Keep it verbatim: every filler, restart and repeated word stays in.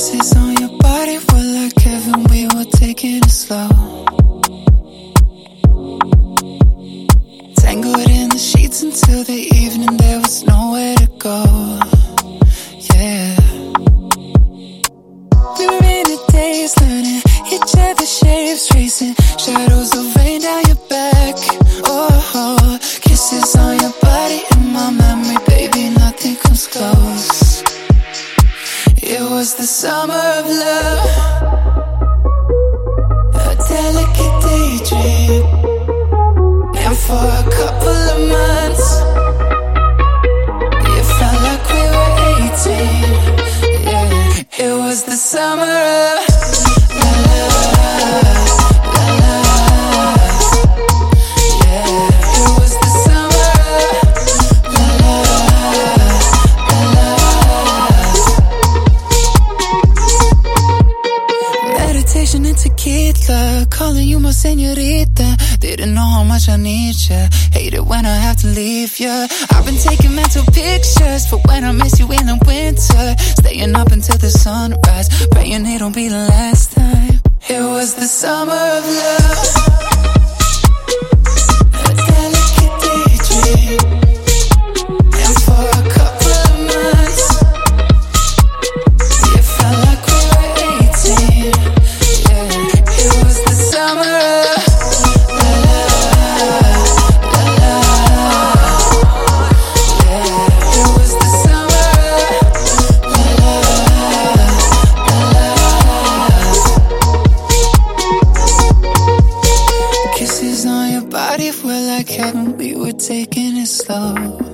Kisses on your body were like heaven, we were taking it slow. Tangled in the sheets until the evening, there was nowhere to go. Yeah. We were in a daze, learning each other's shapes, tracing shadows of rain down your back. Oh, oh, kisses on your body in my memory, baby, nothing comes close. It was the summer of love, a delicate daydream. And for a couple of months, it felt like we were eighteen. Yeah, it was the summer of la la la la la. Yeah, it was the summer of la la la la. Meditation and tequila, calling you my señorita. Didn't know how much I need ya. Hate it when I have to leave ya. I've been taking mental pictures for when I miss you in the winter. Staying up until the sunrise, praying it'll be the last time. It was the summer of love.